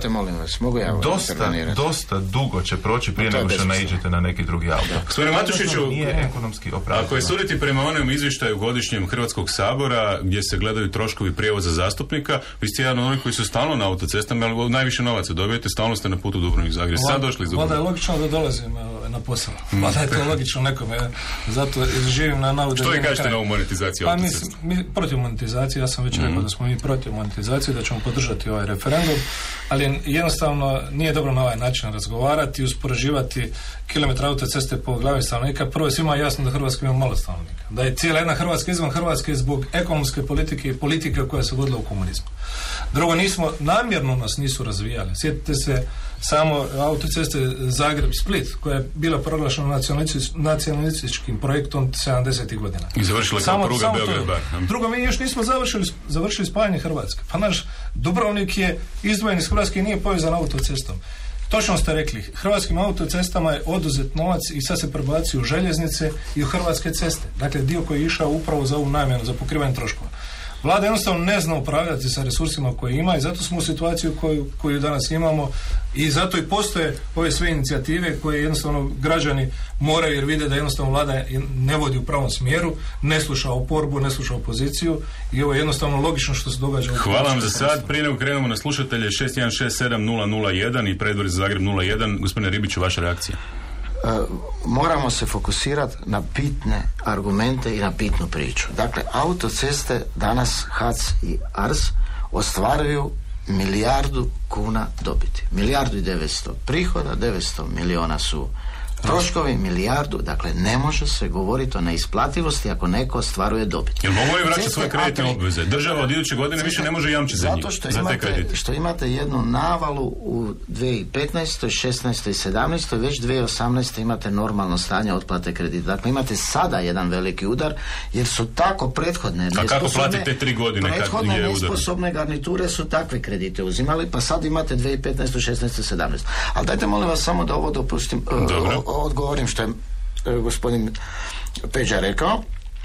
dosta dugo će proći prije nego što naiđete na neki drugi auto. Gospodine Matušiću, nije ekonomski opravdano. Ako je suditi prema onom izvještaju godišnjem Hrvatskog sabora gdje se gledaju troškovi prijevoza zastupnika, vi ste jedan od onih koji su stalno na autocestama, ali najviše novaca dobijete, stalno ste na putu Dubrovnik-Zagreb. Sad došli iz Dubrovnika. Valjda je logično da dolazim na posao. Valjda je to logično nekome. Zato živim na navodne... Što vi kažete na ovu monetizaciju autocesta? Mi protiv monetizacije, ja sam već rekao da smo mi protiv monetizacije, da ćemo podržati ovaj referendum, ali jednostavno nije dobro na ovaj način razgovarati i uspoređivati kilometra autoceste po glavi stanovnika. Prvo je svima jasno da Hrvatska ima malo stanovnika. Da je cijela jedna Hrvatska izvan Hrvatske zbog ekonomske politike i politike koja se vodila u komunizmu. Drugo, namjerno nas nisu razvijali. Sjetite se samo autoceste Zagreb-Split, koja je bila proglašena nacionalističkim projektom 70. godina. I završila kao pruga Beograd-Bar. Drugo, mi još nismo završili spajanje Hrvatske. Pa naš Dubrovnik je izdvojen iz Hrvatske i nije povezan autocestom. Točno ste rekli, hrvatskim autocestama je oduzet novac i sad se prebaci u željeznice i u hrvatske ceste. Dakle, dio koji je išao upravo za ovu namjenu, za pokrivanje troškova. Vlada jednostavno ne zna upravljati sa resursima koje ima i zato smo u situaciji koju danas imamo i zato i postoje ove sve inicijative koje jednostavno građani moraju, jer vide da jednostavno Vlada ne vodi u pravom smjeru, ne sluša oporbu, ne sluša opoziciju i ovo je jednostavno logično što se događa. Hvala vam za sad. Prije nego krenemo na slušatelje 6167-001 i predvori za Zagreb 01. Gospodine Ribiću, vaša reakcija? Moramo se fokusirati na bitne argumente i na bitnu priču. Dakle, autoceste danas HAC i ARS ostvaruju 1 milijardu kuna dobiti. 1.900.000 prihoda, 900 milijuna su troškovi, milijardu, dakle ne može se govoriti o neisplativosti ako neko ostvaruje dobit. Jel mogu i vraćati svoje kreditne obveze? Država od iduće godine više ne može jamčiti za njih, za te kredite. Što imate jednu navalu u 2015., 16. i 17. već 2018. imate normalno stanje otplate kredita. Dakle, imate sada jedan veliki udar, jer su tako prethodne a kako platite 3 godine prethodne nesposobne garniture su takve kredite uzimali, pa sad imate 2015., 16. 17. Ali dajte molim vas samo da ovo dopustim, odgovorim što je gospodin Peđa rekao.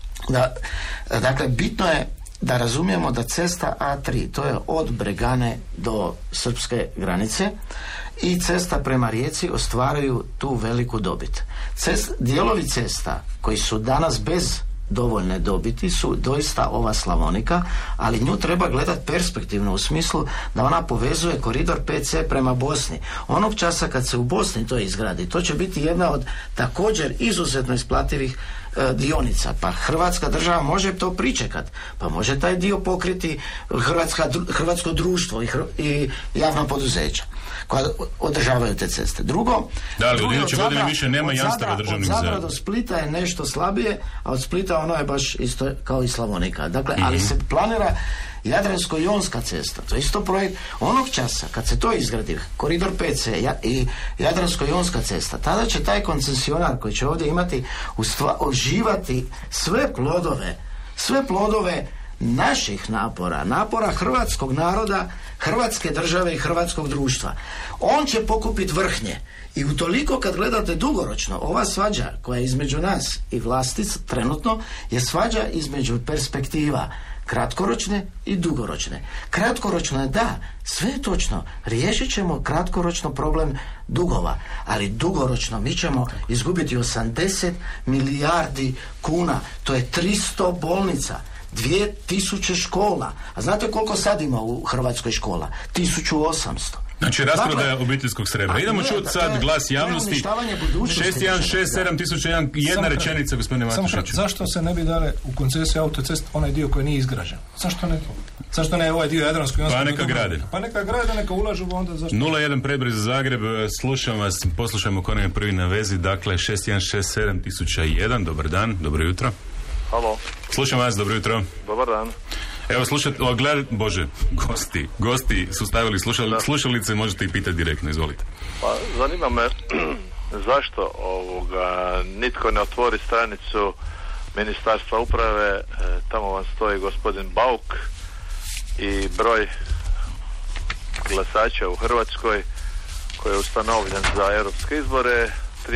Dakle, bitno je da razumijemo da cesta A3, to je od Bregane do srpske granice, i cesta prema Rijeci ostvaruju tu veliku dobit. Dijelovi cesta koji su danas bez dovoljne dobiti su doista ova Slavonika, ali nju treba gledati perspektivno u smislu da ona povezuje koridor 5C prema Bosni. Onog časa kad se u Bosni to izgradi, to će biti jedna od također izuzetno isplativih dionica. Pa Hrvatska država može to pričekat, pa može taj dio pokriti hrvatsko društvo i javna poduzeća koja održavaju te ceste. Drugo, ali od iduće godine više nema jamstava državnih zemlja. Od Zadra do Splita je nešto slabije, a od Splita ono je baš isto kao i Slavonika. Dakle, ali se planira Jadransko-jonska cesta, to je isto projekt. Onog časa kad se to izgradi, koridor 5C i Jadransko-jonska cesta, tada će taj koncesionar koji će ovdje imati uživati sve plodove naših napora hrvatskog naroda, hrvatske države i hrvatskog društva. On će pokupiti vrhnje i utoliko kad gledate dugoročno, ova svađa koja je između nas i vlasti trenutno je svađa između perspektiva kratkoročne i dugoročne. Kratkoročno je da, sve je točno, riješit ćemo kratkoročno problem dugova, ali dugoročno mi ćemo izgubiti 80 milijardi kuna, to je 300 bolnica, 2000 škola. A znate koliko sad ima u Hrvatskoj škola? 1800. Znači, rasprodaja obiteljskog srebra. Idemo čuti sad glas javnosti. 6167001, jedna rečenica, gospodine Matušiću. Zašto se ne bi dale u koncesiju autocest onaj dio koji nije izgrađen? Zašto ne to? Zašto ne ovaj dio Jadranskog? Pa neka grade. Pa neka grade, neka ulažu, onda zašto? 01 Predbroj za Zagreb, slušam vas, poslušajmo ko nam je prvi na vezi, dakle 6167001, dobar dan, dobro jutro. Halo. Slušam vas, dobro jutro. Dobar dan. Evo, gosti su stavili slušalice, možete ih pitati direktno, izvolite. Pa, zanima me zašto nitko ne otvori stranicu Ministarstva uprave, tamo vam stoji gospodin Bauk i broj glasača u Hrvatskoj koji je ustanovljen za europske izbore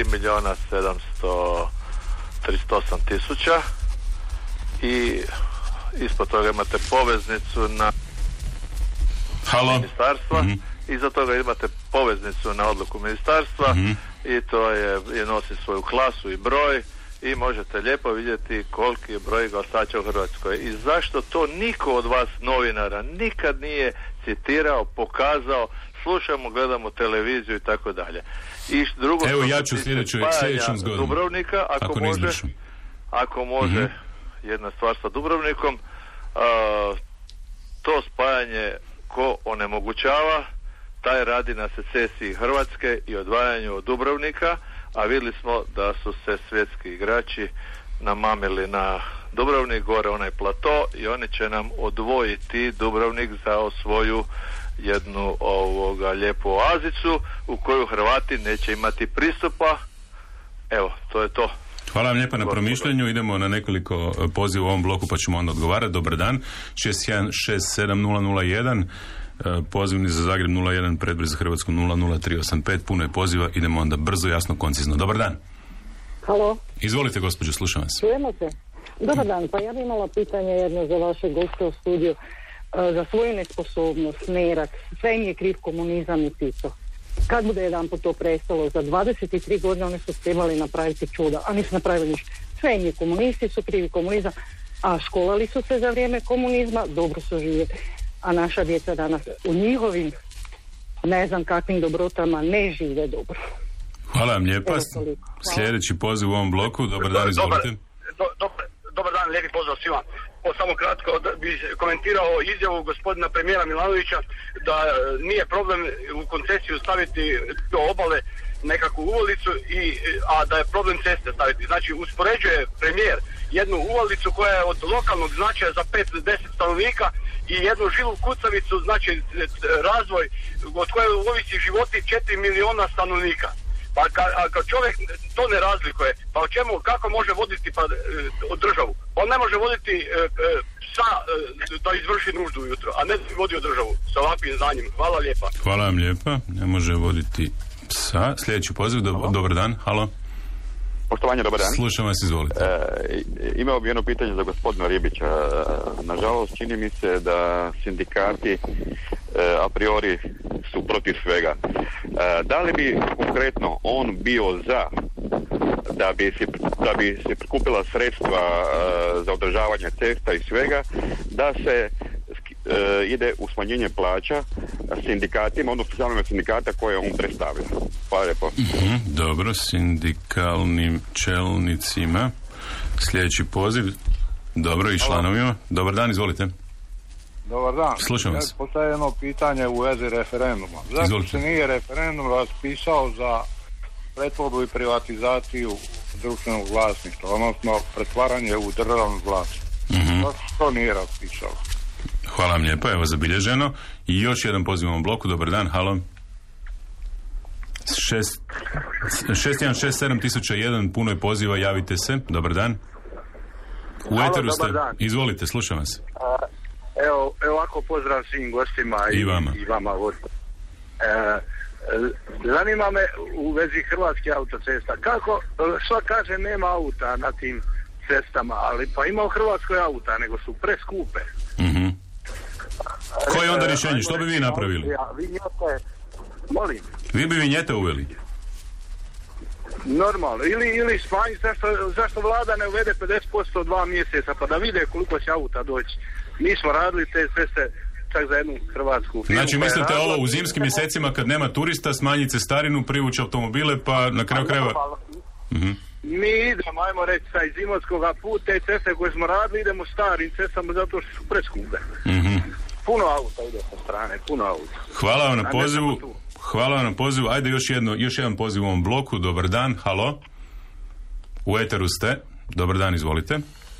3.738.000 i ispod toga imate poveznicu na ministarstva, iza toga imate poveznicu na odluku ministarstva i to je nosi svoju klasu i broj i možete lijepo vidjeti koliki je broj glasača u Hrvatskoj. I zašto to niko od vas novinara nikad nije citirao, pokazao, slušamo, gledamo televiziju i tako dalje. I drugo, evo ja ću sljedećom zgodom. Dubrovnika, ako može jedna stvar sa Dubrovnikom, to spajanje ko onemogućava, taj radi na secesiji Hrvatske i odvajanju od Dubrovnika, a vidjeli smo da su se svjetski igrači namamili na Dubrovnik, gore onaj plato, i oni će nam odvojiti Dubrovnik za svoju jednu lijepu oazicu u koju Hrvati neće imati pristupa. Evo, to je to. Hvala vam lijepa na promišljanju. Idemo na nekoliko poziva u ovom bloku pa ćemo onda odgovarati. Dobar dan. 6167001, pozivni za Zagreb 01, Predbroj za Hrvatsku 00385. Puno je poziva. Idemo onda brzo, jasno, koncizno. Dobar dan. Halo. Izvolite, gospođo, slušam vas. Čujemo se. Dobar dan. Pa ja bih imala pitanje jedno za vaše goste u studiju. Za svoju nesposobnost, nerad, sve im je kriv komunizam i Tito. Kad bude jedan put to prestalo? Za 23 godine oni su trebali napraviti čuda, a nisu napravili ništa. Sve im je, komunisti su krivi, komunizam, a školali su se za vrijeme komunizma, dobro su živjeli. A naša djeca danas u njihovim, ne znam kakvim dobrotama, ne žive dobro. Hvala vam lijepa. Sljedeći poziv u ovom bloku. Dobar dan, izvolite. Dobar dan, lijepi pozdrav svima. Samo kratko bih komentirao izjavu gospodina premijera Milanovića da nije problem u koncesiju staviti do obale nekakvu uvalicu, a da je problem ceste staviti. Znači, uspoređuje premijer jednu uvalicu koja je od lokalnog značaja za 5-10 stanovnika i jednu žilu kucavicu, znači razvoj od koje ovisi životi 4 miliona stanovnika. Pa kad čovjek to ne razlikuje, pa o čemu, kako može voditi državu? On ne može voditi psa da izvrši nuždu ujutro, a ne vodio državu sa ovakvim znanjem. Hvala lijepa. Hvala vam lijepa. Ne može voditi psa. Sljedeći poziv. Dobar dan. Halo. Poštovanje, dobar dan. Slušam vas, izvolite. Imao bi jedno pitanje za gospodina Ribića. Nažalost, čini mi se da sindikati a priori su protiv svega. Da li bi konkretno on bio za da bi se prikupila sredstva za održavanje cesta i svega, da se ide u smanjenje plaća sindikatima, odnosno članovima sindikata koje on predstavlja. Hvala lijepo. Dobro, sindikalnim čelnicima. Sljedeći poziv. Dobro, i članovima. Dobar dan, izvolite. Dobar dan. Slušam vas. Ja postavljam jedno pitanje u vezi referenduma. Zašto se nije referendum raspisao za pretvorbu i privatizaciju društvenog vlasništva, odnosno pretvaranje u državno vlasništvo? Zašto to nije raspisao? Hvala vam lijepo, evo zabilježeno. I još jedan poziv u ovom bloku. Dobar dan, halo. 6167001, puno je poziva, javite se. Dobar dan. U eteru ste. Izvolite, slušam vas. Evo ovako, pozdrav svim gostima i vama. Zanima me u vezi Hrvatske autocesta. Kako, sva kaže nema auta na tim cestama, ali pa ima u Hrvatskoj auta, nego su preskupe. Koje je onda rješenje? Što bi vi napravili? Molim. Vi bi vinjete uveli? Normalno. Ili smanji, zašto vlada ne uvede 50% 2 mjeseca, pa da vide koliko će auta doći. Mi smo radili te ceste, pritisak za jednu hrvatsku firmu. Znači mislite ovo u zimskim mjesecima kad nema turista, smanjiti cestarinu, privući automobile, pa na kraju krajeva... Mi idemo, ajmo reći, sa iz Imotskoga puta, te ceste koje smo radili, idemo starim cestama zato što su preskupe. Puno auta ide sa strane, puno auta. Hvala vam na pozivu. Hvala vam na pozivu. Ajde još jedan poziv u ovom bloku. Dobar dan, halo. U eteru ste. Dobar dan, izvolite.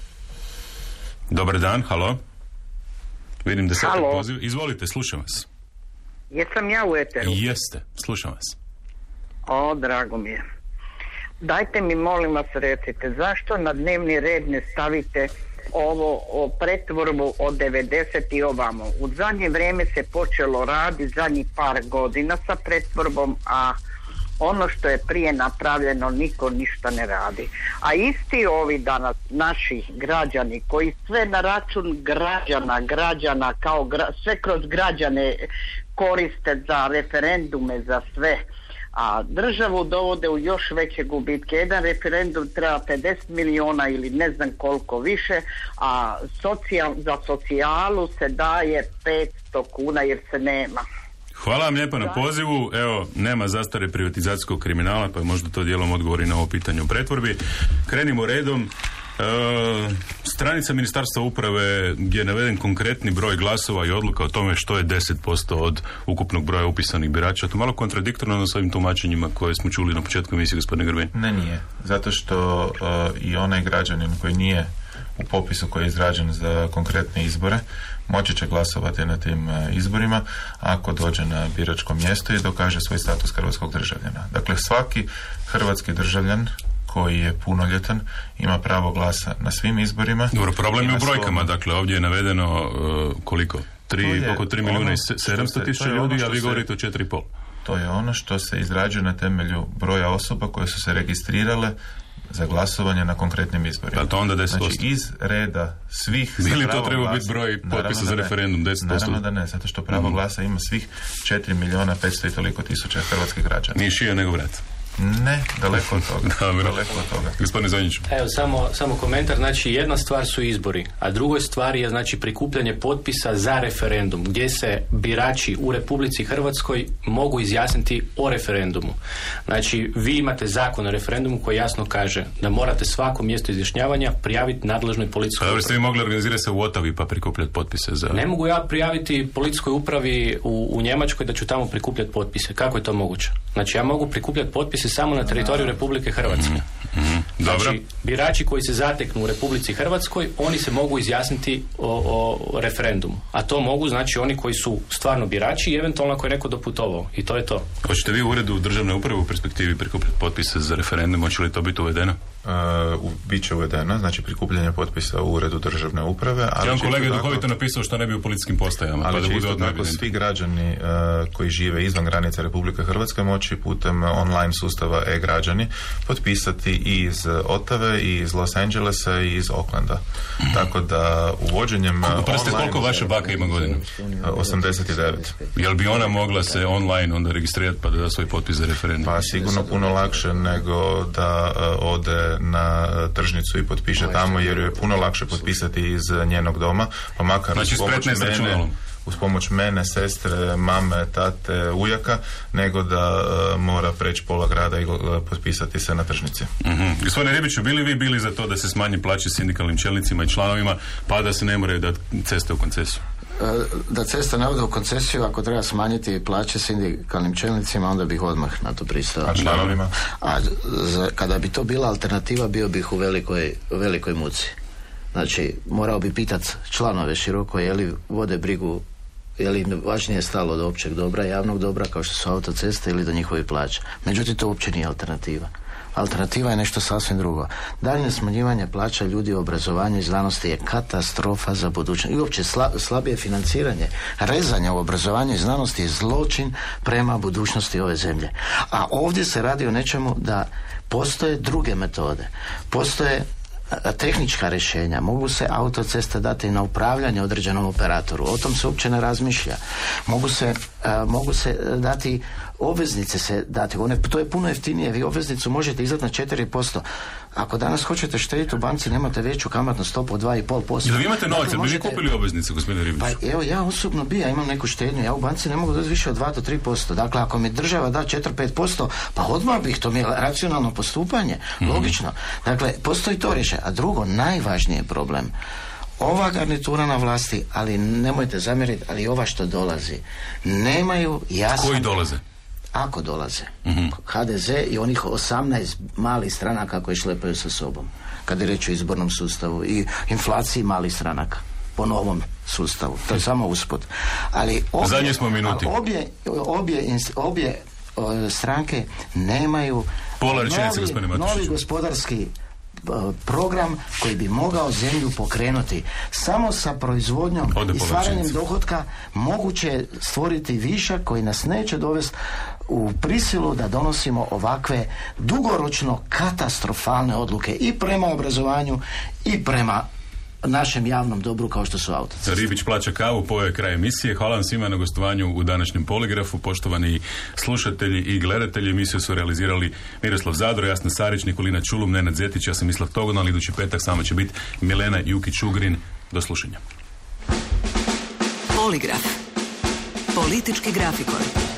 Dobar dan, halo. Vidim da sad poziv. Izvolite, slušam vas. Jesam ja u eteru? Jeste, slušam vas. O, drago mi je. Dajte mi, molim vas, recite, zašto na dnevni red ne stavite ovo o pretvorbu od 90 i ovamo? U zadnje vrijeme se počelo raditi, zadnjih par godina sa pretvorbom, a ono što je prije napravljeno niko ništa ne radi. A isti ovi danas naši građani koji sve na račun građana kao sve kroz građane koriste za referendume, za sve, a državu dovode u još veće gubitke. Jedan referendum treba 50 milijuna ili ne znam koliko više, a za socijalu se daje 500 kuna jer se nema. Hvala vam lijepo na pozivu. Evo, nema zastare privatizacijskog kriminala, pa je možda to dijelom odgovori na ovo pitanje o pretvorbi. Krenimo redom. Stranica Ministarstva uprave gdje je naveden konkretni broj glasova i odluka o tome što je 10% od ukupnog broja upisanih birača. To malo kontradiktorno s ovim tumačenjima koje smo čuli na početku emisije, gospodine Grbin. Ne, nije. Zato što i onaj građanin koji nije u popisu koji je izrađen za konkretne izbore moći će glasovati na tim izborima ako dođe na biračko mjesto i dokaže svoj status hrvatskog državljana. Dakle, svaki hrvatski državljan koji je punoljetan ima pravo glasa na svim izborima. Dobro, problem je u brojkama. Dakle, ovdje je navedeno koliko? Oko 3 milijuna i 700 tisuća ljudi, a vi govorite o 4,5. To je ono što se izrađuje na temelju broja osoba koje su se registrirale za glasovanje na konkretnim izborima. Da, to onda 10%. Znači, iz reda svih... Bili to treba biti broj potpisa za referendum, 10%? Naravno da ne, zato što pravo glasa ima svih 4 milijuna 500 i toliko tisuća hrvatskih građana. Nije šija nego vrat. Ne, daleko od toga. Daleko od toga. Gospodine Zonjić. Evo, samo komentar. Znači, jedna stvar su izbori, a drugoj stvari je, znači, prikupljanje potpisa za referendum, gdje se birači u Republici Hrvatskoj mogu izjasniti o referendumu. Znači, vi imate zakon o referendumu koji jasno kaže da morate svako mjesto izjašnjavanja prijaviti nadležnoj policijskoj upravi. Dobro, ste vi mogli organizirati se u Otavi pa prikupljati potpise za... Ne mogu ja prijaviti policijskoj upravi u Njemačkoj da ću tamo prikupljati potpise. Kako je to moguće? Znači, ja mogu prikupljati potpise samo na teritoriju Republike Hrvatske. Znači, birači koji se zateknu u Republici Hrvatskoj, oni se mogu izjasniti o referendumu. A to mogu, znači, oni koji su stvarno birači i eventualno ako je neko doputovao. I to je to. Hoćete vi u uredu državne uprave u perspektivi prikupljati potpise za referendum? Hoće li to biti uvedeno? Biće uvedeno, znači prikupljanje potpisa u uredu državne uprave. Jedan kolega je duhovito napisao što ne bi u policijskim postajama. Ali pa će isto tako svi građani koji žive izvan granica Republike Hrvatske moći putem online sustava e-građani potpisati i iz Ottave, i iz Los Angelesa, i iz Aucklanda. Tako da uvođenjem koliko vaša baka ima godina? 89. Jel bi ona mogla se online onda registrirati pa da da svoj potpis za referendum? Pa sigurno puno lakše nego da ode na tržnicu i potpiše tamo, jer je puno lakše potpisati iz njenog doma, pa makar znači, uz pomoć mene, sestre, mame, tate, ujaka, nego da mora preći pola grada i potpisati se na tržnici. Gospodine Ribiću, bili za to da se smanji plaće sindikalnim čelnicima i članovima, pa da se ne moraju dati ceste u koncesiju? Da cesta ne ode u koncesiju, ako treba smanjiti plaće sindikalnim čelnicima, onda bih odmah na to pristao. A članovima? Kada bi to bila alternativa, bio bih u velikoj muci. Znači, morao bi pitati članove široko, je li vode brigu, je li važnije stalo do općeg dobra, javnog dobra, kao što su autoceste, ili do njihove plaće. Međutim, to uopće nije alternativa. Alternativa je nešto sasvim drugo. Daljnje smanjivanje plaća ljudi u obrazovanju i znanosti je katastrofa za budućnost. I uopće slabije financiranje, rezanje u obrazovanju i znanosti je zločin prema budućnosti ove zemlje. A ovdje se radi o nečemu da postoje druge metode. Postoje tehnička rješenja, mogu se autoceste dati na upravljanje određenom operatoru, o tom se uopće ne razmišlja. Mogu se dati obveznice, to je puno jeftinije, vi obveznicu možete izdati na 4%. Ako danas hoćete štediti u banci, nemate veću kamatnu stopu od 2,5%. Jel vi imate novaca? Bi vi kupili obveznice, gospodine Ribić? Pa evo, ja osobno ja imam neku štednju, ja u banci ne mogu dati više od 2 do 3%. Dakle, ako mi država da 4-5%, pa odmah bih, to mi je racionalno postupanje, logično. Dakle, postoji to rješenje. A drugo, najvažniji je problem. Ova garnitura na vlasti, ali nemojte zamjeriti, ali ova što dolazi, nemaju jasno... Koji dolaze? Ako dolaze. HDZ i onih 18 malih stranaka koji šlepaju sa sobom. Kad je reč o izbornom sustavu i inflaciji malih stranaka. Po novom sustavu. To je samo usput. Ali zadnje smo minuti. Obje stranke nemaju novi gospodarski program koji bi mogao zemlju pokrenuti. Samo sa proizvodnjom i stvaranjem dohotka moguće je stvoriti višak koji nas neće dovesti u prisilu da donosimo ovakve dugoročno katastrofalne odluke i prema obrazovanju i prema našem javnom dobru kao što su autoceste. Ribić plaća kavu, pojeo je kraj emisije. Hvala vam svima na gostovanju u današnjem Poligrafu. Poštovani slušatelji i gledatelji, emisiju su realizirali Miroslav Zadro, Jasna Sarić, Nikolina Čulum, Nenad Zetić, ja sam Mislav Togon, ali idući petak samo će biti Milena Jukić-Ugrin. Do slušanja. Poligraf. Politički grafikon.